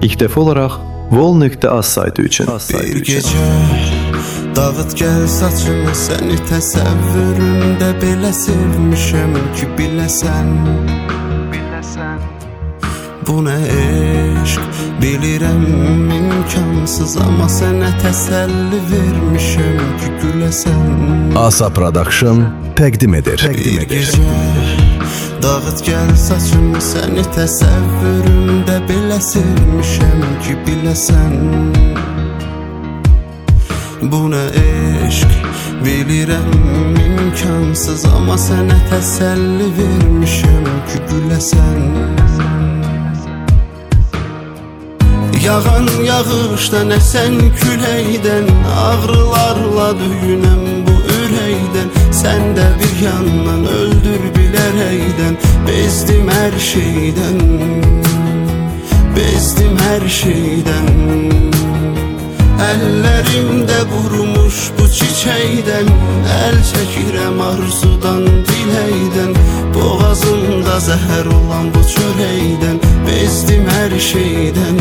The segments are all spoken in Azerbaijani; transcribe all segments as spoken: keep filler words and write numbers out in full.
İlk dəfə olaraq vol nöqtə az saytı üçün. Bir gecə dağıt gəl saçını, səni təsəvvürümdə belə sevmişəm ki biləsən. Bu nə eşq, bilirəm imkansız, amma sənə təsəlli vermişəm ki güləsən. Asa Production təqdim edir. Bir gecə dağıt gəl saçını, səni təsəvvürümdə belə sevmişəm ki biləsən. Bu nə eşq, bilirəm imkansız, amma sənə təsəlli vermişəm ki güləsən. Yağan yağışdan, əsən küləkdən, ağrılarla döyünəm bu ürəkdən. Sən də bir yandan öldür bilərəkdən, bezdim hər şeydən, bezdim hər şeydən. Əllərimdə qurumuş bu çiçəkdən, əl çəkirəm arzudan, diləkdən. Boğazımda zəhər olan bu çörəkdən, bezdim hər şeydən,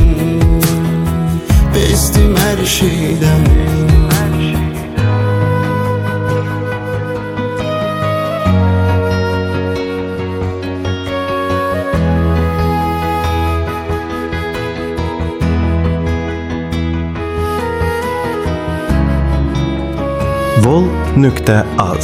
bezdim hər şeydən. vol nöqtə az.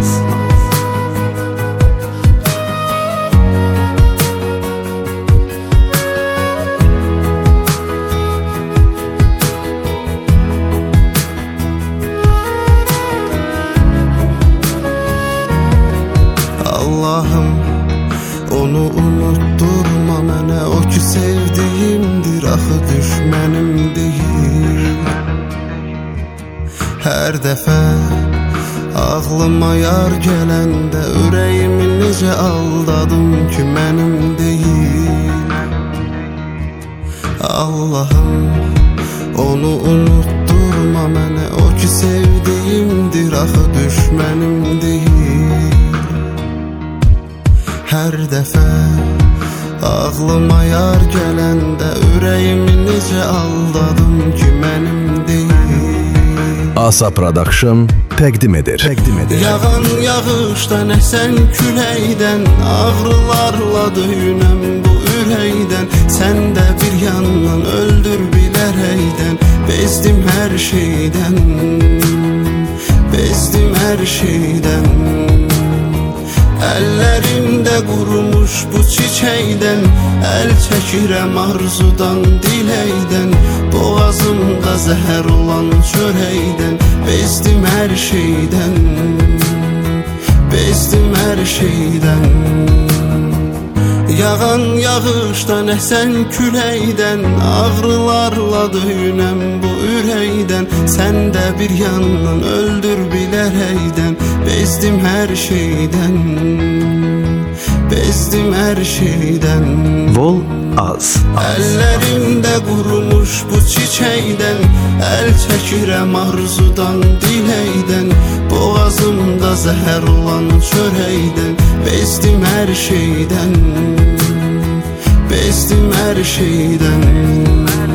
Allah'ım, onu unutturma mənə, o ki sevdiyimdir, axı düşmənim deyil. Hər dəfə ağlıma yar gələndə, ürəyimi necə aldadım ki mənim deyil. Allah'ım, onu unutturma mənə, o ki sevdiyimdir, axı düşmənim deyil. Hər dəfə ağlıma yar gələndə, ürəyimi necə aldadım ki mənim deyil. Asa Production təqdim edir. Təqdim edir. Yağan yağışdan, əsən küləkdən, ağrılarla döyünəm bu ürəkdən. Sən də bir yandan öldür bilərəkdən, bezdim hər şeydən, bezdim hər şeydən. Əllərimdə qurumuş bu çiçəkdən, əl çəkirəm arzudan, diləkdən. Boğazımda zəhər olan çörəkdən, bezdim hər şeydən, bezdim hər şeydən. Yağan yağışdan, əsən küləkdən, ağrılarla döyünəm bu ürəkdən. Sən də bir yandan öldür bilərəkdən, bezdim hər şeydən, bezdim hər şeydən. Vol az. Əllərimdə qurumuş bu çiçəkdən, əl çəkirəm arzudan, diləkdən. Boğazımda zəhər olan çörəkdən, bezdim hər şeydən, bezdim hər şeydən.